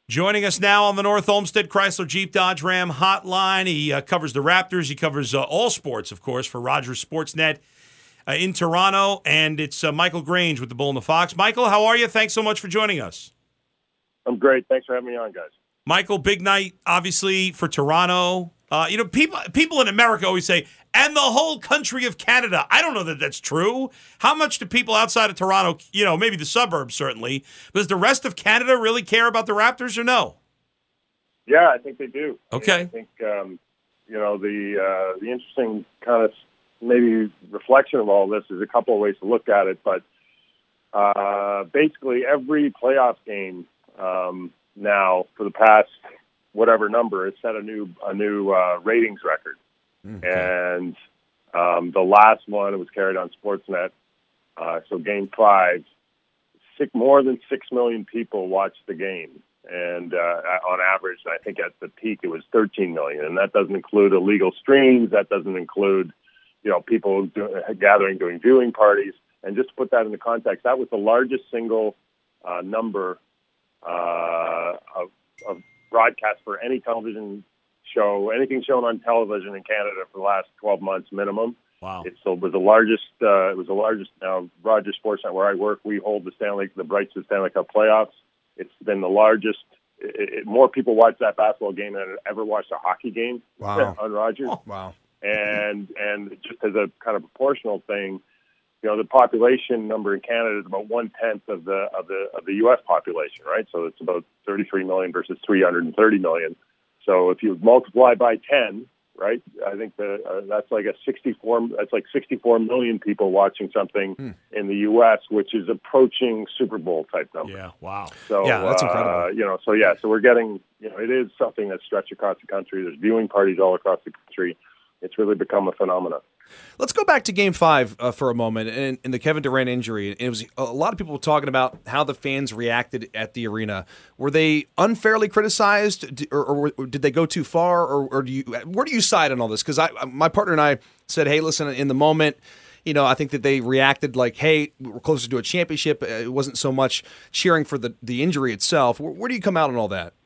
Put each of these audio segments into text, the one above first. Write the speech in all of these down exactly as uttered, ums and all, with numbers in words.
Joining us now on the North Olmsted Chrysler Jeep Dodge Ram hotline. He uh, covers the Raptors. He covers uh, all sports, of course, for Rogers Sportsnet uh, in Toronto. And it's uh, Michael Grange with the Bull and the Fox. Michael, how are you? Thanks so much for joining us. I'm great. Thanks for having me on, guys. Michael, big night, obviously, for Toronto. Uh, you know, people people in America always say, and the whole country of Canada. I don't know that that's true. How much do people outside of Toronto, you know, maybe the suburbs certainly, does the rest of Canada really care about the Raptors or no? Yeah, I think they do. Okay. I think, um, you know, the uh, the interesting kind of maybe reflection of all this is a couple of ways to look at it, but uh, basically every playoff game um, now for the past whatever number has set a new a new uh, ratings record. Okay. And um, the last one was carried on Sportsnet. Uh, so Game Five, six, more than six million people watched the game, and uh, on average, I think at the peak it was thirteen million, and that doesn't include illegal streams. That doesn't include, you know, people do, gathering doing viewing parties. And just to put that into context, that was the largest single uh, number uh, of, of broadcast for any television show, anything shown on television in Canada for the last twelve months minimum. Wow! It so was the largest. Uh, it was the largest. Now, Rogers Sportsnet, where I work, we hold the Stanley, the Brights of Stanley Cup playoffs. It's been the largest. It, it, more people watch that basketball game than have ever watched a hockey game. Wow. On Rogers. Oh, wow! And and just as a kind of proportional thing, you know, the population number in Canada is about one tenth of the of the of the U S population, right? So it's about thirty-three million versus three hundred thirty million. So if you multiply by ten, right, I think the, uh, that's like a sixty-four. That's like sixty-four million people watching something hmm. in the U S, which is approaching Super Bowl type number. Yeah, wow. So yeah, that's uh, incredible. You know, so yeah, so we're getting, you know, it is something that's stretched across the country. There's viewing parties all across the country. It's really become a phenomenon. Let's go back to Game Five uh, for a moment, and, and the Kevin Durant injury. It was a lot of people were talking about how the fans reacted at the arena. Were they unfairly criticized, or, or, or did they go too far, or, or do you? Where do you side on all this? Because I, my partner and I said, "Hey, listen, in the moment, you know, I think that they reacted like, hey, we're closer to a championship. It wasn't so much cheering for the the injury itself." Where, where do you come out on all that?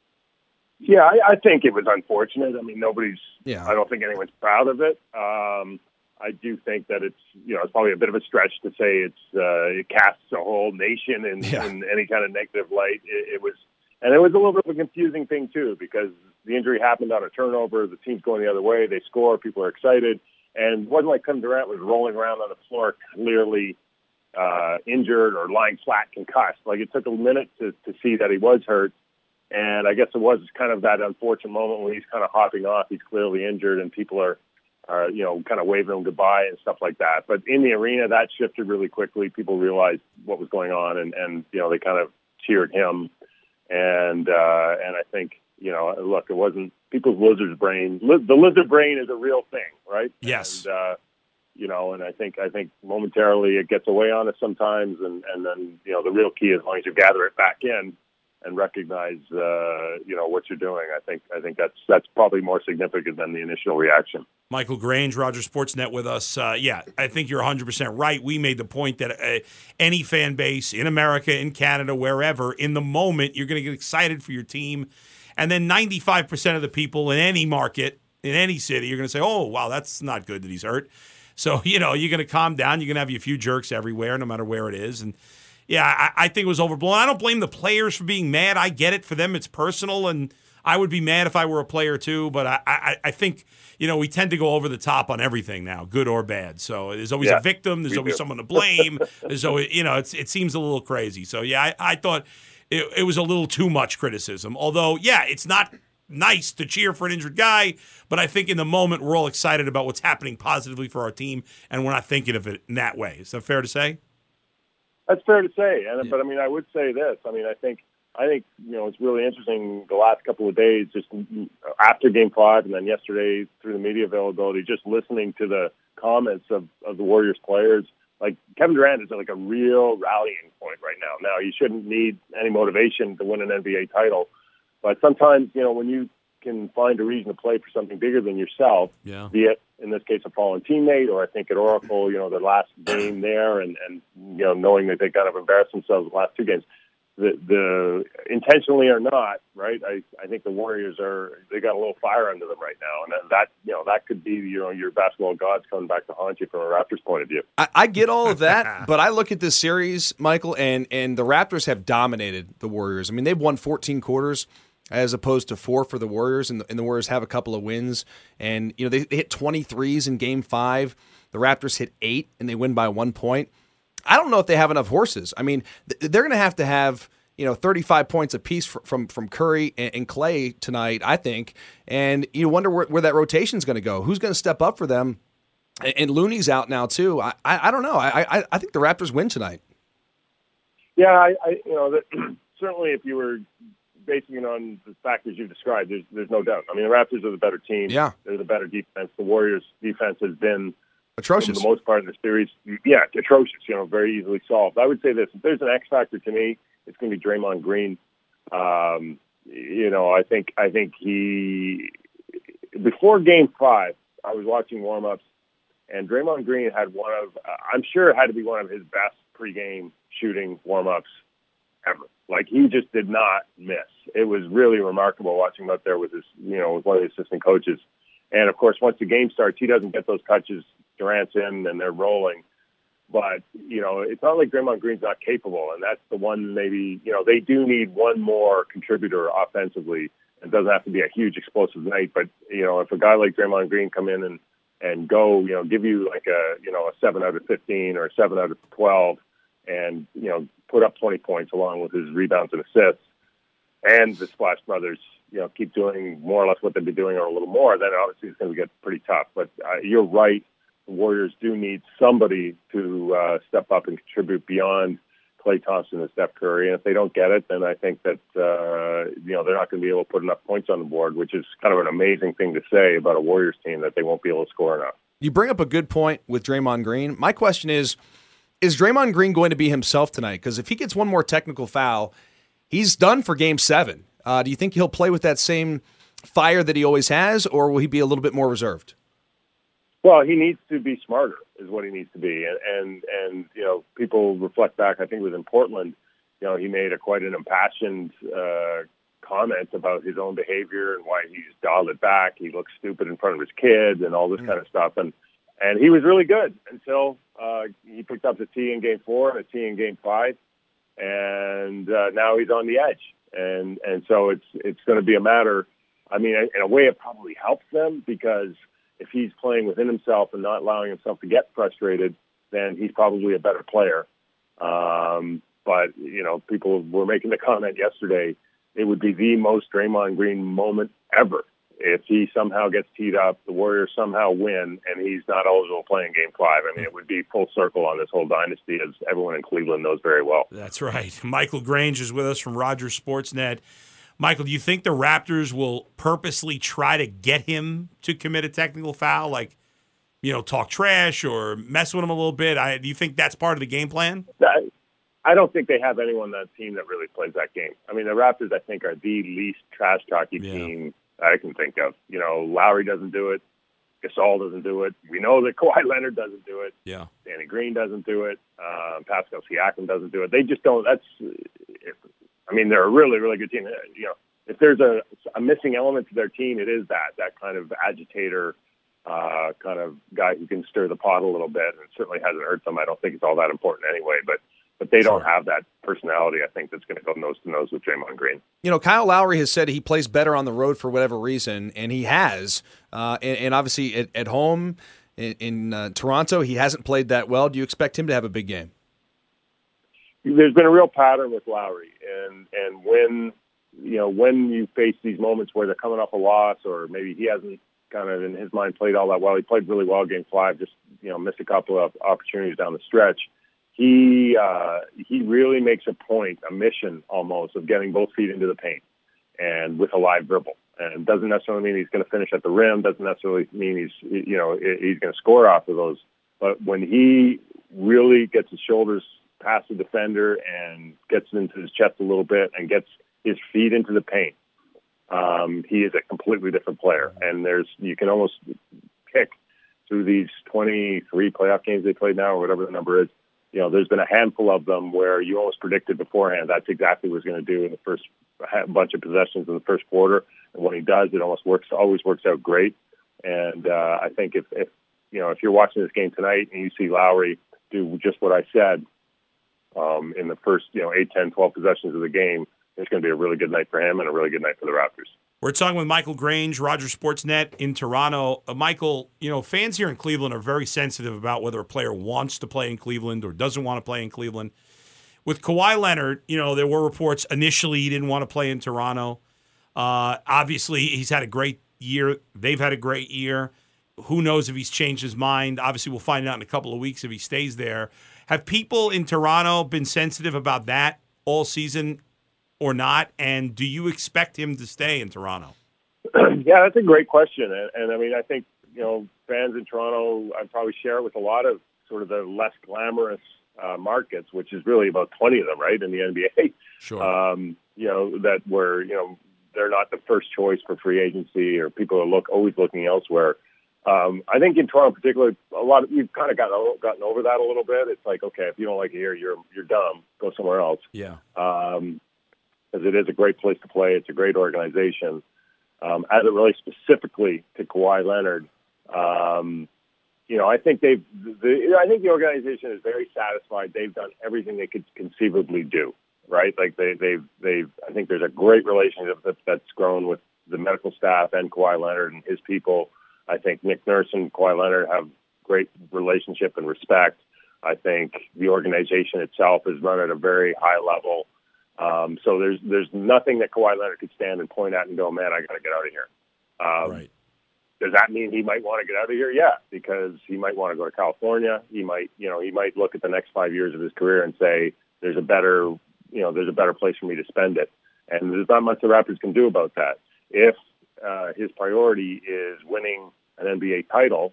Yeah, I, I think it was unfortunate. I mean, nobody's. Yeah. I don't think anyone's proud of it. Um, I do think that it's, you know, it's probably a bit of a stretch to say it's uh, it casts a whole nation in, yeah. in any kind of negative light. It, it was, and it was a little bit of a confusing thing too, because the injury happened on a turnover. The team's going the other way. They score. People are excited, and it wasn't like Kevin Durant was rolling around on the floor clearly uh, injured or lying flat, concussed. Like, it took a minute to to see that he was hurt. And I guess it was kind of that unfortunate moment when he's kind of hopping off. He's clearly injured, and people are, are, you know, kind of waving him goodbye and stuff like that. But in the arena, that shifted really quickly. People realized what was going on, and, and you know, they kind of cheered him. And uh, and I think, you know, look, it wasn't people's lizard brain. Li- the lizard brain is a real thing, right? Yes. And, uh, you know, and I think I think momentarily it gets away on us sometimes, and, and then, you know, the real key, as long as you gather it back in and recognize, uh, you know, what you're doing. I think I think that's that's probably more significant than the initial reaction. Michael Grange, Rogers Sportsnet with us. Uh, yeah, I think you're one hundred percent right. We made the point that uh, any fan base in America, in Canada, wherever, in the moment, you're going to get excited for your team. And then ninety-five percent of the people in any market, in any city, you're going to say, oh, wow, that's not good that he's hurt. So, you know, you're going to calm down. You're going to have a few jerks everywhere, no matter where it is. And yeah, I, I think it was overblown. I don't blame the players for being mad. I get it. For them, it's personal, and I would be mad if I were a player too. But I, I, I think, you know, we tend to go over the top on everything now, good or bad. So there's always yeah, a victim. There's always do. someone to blame. There's always, you know, it's, it seems a little crazy. So, yeah, I, I thought it, it was a little too much criticism. Although, yeah, it's not nice to cheer for an injured guy, but I think in the moment we're all excited about what's happening positively for our team, and we're not thinking of it in that way. Is that fair to say? That's fair to say, and but I mean, I would say this. I mean, I think I think you know it's really interesting the last couple of days, just after Game Five, and then yesterday through the media availability, just listening to the comments of, of the Warriors players. Like, Kevin Durant is like a real rallying point right now. Now, you shouldn't need any motivation to win an N B A title, but sometimes, you know, when you can find a reason to play for something bigger than yourself, yeah. be it in this case a fallen teammate, or I think at Oracle, you know, their last game there, and, and you know, knowing that they kind of embarrassed themselves the last two games, the, the intentionally or not, right? I, I think the Warriors are they got a little fire under them right now, and that you know that could be you know your basketball gods coming back to haunt you from a Raptors point of view. I, I get all of that, but I look at this series, Michael, and and the Raptors have dominated the Warriors. I mean, they've won fourteen quarters as opposed to four for the Warriors, and the, and the Warriors have a couple of wins. And you know they, they hit twenty-threes in Game Five. The Raptors hit eight, and they win by one point. I don't know if they have enough horses. I mean, they're going to have to have you know thirty-five points apiece from from Curry and, and Clay tonight, I think. And you wonder where, where that rotation is going to go. Who's going to step up for them? And, and Looney's out now too. I I, I don't know. I, I I think the Raptors win tonight. Yeah, I, I you know that, certainly if you were basing it on the factors you described, there's there's no doubt. I mean, the Raptors are the better team. Yeah, they're the better defense. The Warriors' defense has been atrocious for the most part of the series. Yeah, atrocious. You know, very easily solved. I would say this: if there's an X factor to me, it's going to be Draymond Green. Um, you know, I think I think he before Game Five, I was watching warm-ups, and Draymond Green had one of uh, I'm sure it had to be one of his best pregame shooting warm-ups ever. Like, he just did not miss. It was really remarkable watching him up there with his, you know, with one of the assistant coaches. And of course, once the game starts, he doesn't get those touches. Durant's in and they're rolling. But, you know, it's not like Draymond Green's not capable. And that's the one maybe, you know, they do need one more contributor offensively. It doesn't have to be a huge explosive night. But, you know, if a guy like Draymond Green come in and, and go, you know, give you like a, you know, a seven out of fifteen or a seven out of twelve and, you know, put up twenty points along with his rebounds and assists, and the Splash Brothers, you know, keep doing more or less what they've been doing or a little more, then obviously it's going to get pretty tough. But uh, you're right. The Warriors do need somebody to uh, step up and contribute beyond Klay Thompson and Steph Curry. And if they don't get it, then I think that, uh, you know, they're not going to be able to put enough points on the board, which is kind of an amazing thing to say about a Warriors team, that they won't be able to score enough. You bring up a good point with Draymond Green. My question is, is Draymond Green going to be himself tonight? Because if he gets one more technical foul, he's done for Game seven. Uh, do you think he'll play with that same fire that he always has, or will he be a little bit more reserved? Well, he needs to be smarter is what he needs to be. And, and, and you know, people reflect back, I think it was in Portland, you know, he made a quite an impassioned uh, comment about his own behavior and why he's dialed it back. He looks stupid in front of his kids and all this mm. kind of stuff. And and he was really good until uh, he picked up the tee in Game four and a tee in Game five. And uh, now he's on the edge. And and so it's it's going to be a matter, I mean, in a way it probably helps them, because if he's playing within himself and not allowing himself to get frustrated, then he's probably a better player. Um, but, you know, people were making the comment yesterday, it would be the most Draymond Green moment ever if he somehow gets teed up, the Warriors somehow win, and he's not eligible to play in Game five. I mean, it would be full circle on this whole dynasty, as everyone in Cleveland knows very well. That's right. Michael Grange is with us from Rogers Sportsnet. Michael, do you think the Raptors will purposely try to get him to commit a technical foul, like, you know, talk trash or mess with him a little bit? I, do you think that's part of the game plan? I, I don't think they have anyone on that team that really plays that game. I mean, the Raptors, I think, are the least trash-talky yeah. team I can think of. You know, Lowry doesn't do it. Gasol doesn't do it. We know that Kawhi Leonard doesn't do it. Yeah. Danny Green doesn't do it. Um, Pascal Siakam doesn't do it. They just don't. That's. If, I mean, they're a really, really good team. You know, if there's a, a missing element to their team, it is that that kind of agitator, uh, kind of guy who can stir the pot a little bit, and it certainly hasn't hurt them. I don't think it's all that important anyway, but. But they don't have that personality, I think, that's going to go nose-to-nose with Draymond Green. You know, Kyle Lowry has said he plays better on the road for whatever reason, and he has. Uh, and, and obviously at, at home in, in uh, Toronto, he hasn't played that well. Do you expect him to have a big game? There's been a real pattern with Lowry. And, and when, you know, when you face these moments where they're coming off a loss, or maybe he hasn't kind of, in his mind, played all that well. He played really well Game five, just, you know, missed a couple of opportunities down the stretch. He uh, he really makes a point, a mission almost, of getting both feet into the paint and with a live dribble. And doesn't necessarily mean he's going to finish at the rim. Doesn't necessarily mean he's you know he's going to score off of those. But when he really gets his shoulders past the defender and gets into his chest a little bit and gets his feet into the paint, um, he is a completely different player. And there's you can almost pick through these twenty-three playoff games they played now, or whatever the number is. you know, there's been a handful of them where you almost predicted beforehand that's exactly what he's going to do in the first bunch of possessions in the first quarter. And when he does, it almost works, always works out great. And uh, I think if, if, you know, if you're watching this game tonight and you see Lowry do just what I said um, in the first, you know, eight, ten, twelve possessions of the game, it's going to be a really good night for him and a really good night for the Raptors. We're talking with Michael Grange, Rogers Sportsnet in Toronto. Uh, Michael, you know, fans here in Cleveland are very sensitive about whether a player wants to play in Cleveland or doesn't want to play in Cleveland. With Kawhi Leonard, you know, there were reports initially he didn't want to play in Toronto. Uh, obviously, he's had a great year. They've had a great year. Who knows if he's changed his mind? Obviously, we'll find out in a couple of weeks if he stays there. Have people in Toronto been sensitive about that all season or not? And do you expect him to stay in Toronto? Yeah, that's a great question. And, and I mean, I think, you know, fans in Toronto, I'd probably share it with a lot of sort of the less glamorous uh, markets, which is really about twenty of them, right, in the N B A. Sure. Um, you know, that were, you know, they're not the first choice for free agency or people are look always looking elsewhere. Um, I think in Toronto in particular, a lot of, we've kind of gotten, gotten over that a little bit. It's like, okay, if you don't like it here, you're, you're dumb. Go somewhere else. Yeah. Um, because it is a great place to play. It's a great organization. Um, as it relates specifically to Kawhi Leonard, um, you know, I think they've, the, I think the organization is very satisfied. They've done everything they could conceivably do, right? Like they, they've, they've, I think there's a great relationship that, that's grown with the medical staff and Kawhi Leonard and his people. I think Nick Nurse and Kawhi Leonard have great relationship and respect. I think the organization itself is run at a very high level. Um, so there's there's nothing that Kawhi Leonard could stand and point at and go, man, I got to get out of here. Um, right. Does that mean he might want to get out of here? Yeah, because he might want to go to California. He might, you know, he might look at the next five years of his career and say, there's a better, you know, there's a better place for me to spend it. And there's not much the Raptors can do about that. If uh, his priority is winning an N B A title,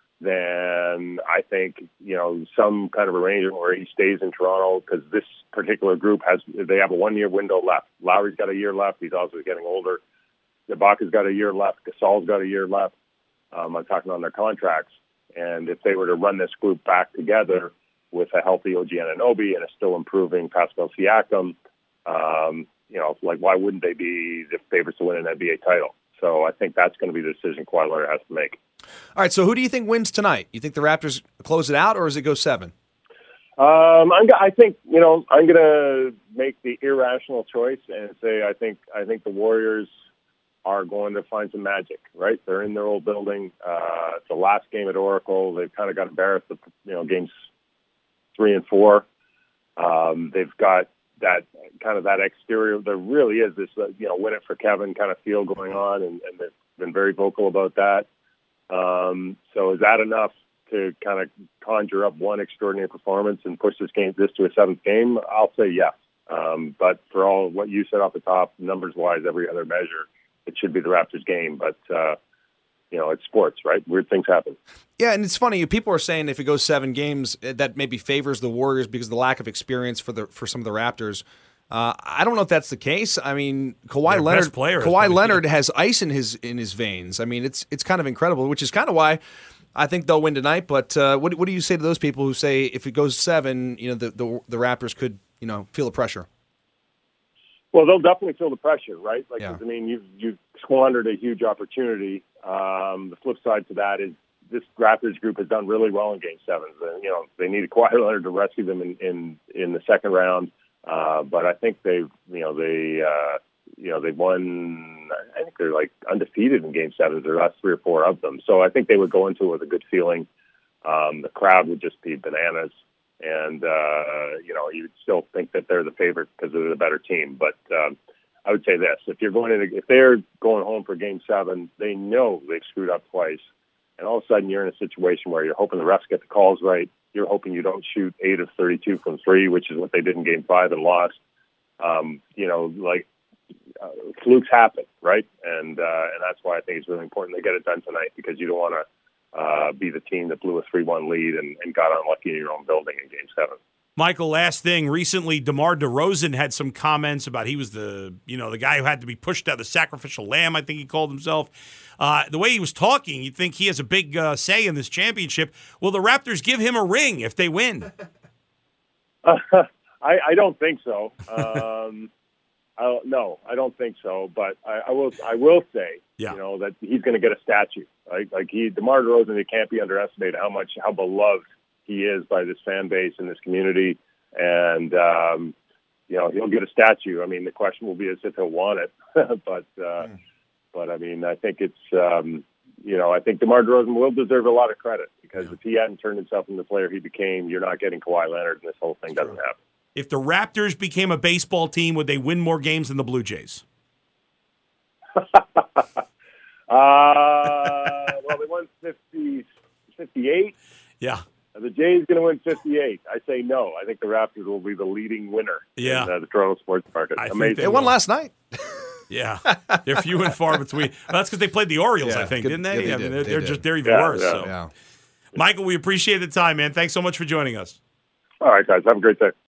then I think, you know, some kind of arrangement where he stays in Toronto, because this particular group has, they have a one-year window left. Lowry's got a year left. He's also getting older. Ibaka's got a year left. Gasol's got a year left. Um, I'm talking on their contracts. And if they were to run this group back together with a healthy O G Anunoby and a still improving Pascal Siakam, um, you know, like, why wouldn't they be the favorites to win an N B A title? So I think that's going to be the decision Kawhi Leonard has to make. All right, so who do you think wins tonight? You think the Raptors close it out, or does it go seven? Um, I'm, I think, you know, I'm going to make the irrational choice and say I think I think the Warriors are going to find some magic, right? They're in their old building. Uh, it's the last game at Oracle. They've kind of got embarrassed, the, you know, games three and four. Um, they've got that kind of that exterior. There really is this, uh, you know, win it for Kevin kind of feel going on, and, and they've been very vocal about that. Um, so is that enough to kind of conjure up one extraordinary performance and push this game, this to a seventh game? I'll say yes. Um, but for all what you said off the top, numbers-wise, every other measure, it should be the Raptors game. But, uh, you know, it's sports, right? Weird things happen. Yeah, and it's funny. People are saying if it goes seven games, that maybe favors the Warriors because of the lack of experience for the for some of the Raptors. Uh, I don't know if that's the case. I mean, Kawhi Their Leonard, best player is Kawhi probably- Leonard has ice in his in his veins. I mean, it's it's kind of incredible, which is kind of why I think they'll win tonight. But uh, what what do you say to those people who say if it goes seven, you know, the the, the Raptors could, you know, feel the pressure? Well, they'll definitely feel the pressure, right? Like, Yeah. I mean, you've you've squandered a huge opportunity. Um, the flip side to that is this Raptors group has done really well in Game Sevens, and you know they needed Kawhi Leonard to rescue them in in, in the second round. Uh, but I think they've, you know, they, uh, you know, they've won. I think they're like undefeated in Game Seven. Their last three or four of them. So I think they would go into it with a good feeling. Um, the crowd would just be bananas, and uh, you know, you'd still think that they're the favorite because they're the better team. But um, I would say this: if you're going to, if they're going home for Game Seven, they know they've screwed up twice, and all of a sudden you're in a situation where you're hoping the refs get the calls right. You're hoping you don't shoot eight of thirty-two from three, which is what they did in Game Five and lost. Um, you know, like uh, flukes happen, right? And uh, and that's why I think it's really important they get it done tonight, because you don't want to uh, be the team that blew a three one lead and, and got unlucky in your own building in Game Seven. Michael, last thing. Recently, DeMar DeRozan had some comments about he was the, you know, the guy who had to be pushed out, the sacrificial lamb, I think he called himself. Uh, the way he was talking, you'd think he has a big uh, say in this championship. Will the Raptors give him a ring if they win? Uh, I, I don't think so. Um, I, no, I don't think so. But I, I will. I will say, Yeah. you know, that he's going to get a statue. Right? Like he, DeMar DeRozan, it can't be underestimated how much how beloved he is by this fan base and this community, and um, you know, he'll get a statue. I mean, the question will be as if he'll want it, but uh, mm. but I mean, I think it's um, you know, I think DeMar DeRozan will deserve a lot of credit because yeah. if he hadn't turned himself into the player he became, you're not getting Kawhi Leonard, and this whole thing doesn't happen. If the Raptors became a baseball team, would they win more games than the Blue Jays? Uh, well, they won fifty, fifty-eight. Yeah. Are the Jays going to win fifty-eight? I say no. I think the Raptors will be the leading winner yeah. in uh, the Toronto sports market. I Amazing. They, they won last night. Yeah. They're few and far between. Well, that's because they played the Orioles, yeah, I think, good, didn't they? Yeah, they I mean, did. they're, they they're did. just they're even yeah, worse. Yeah. So. Yeah. Michael, we appreciate the time, man. Thanks so much for joining us. All right, guys. Have a great day.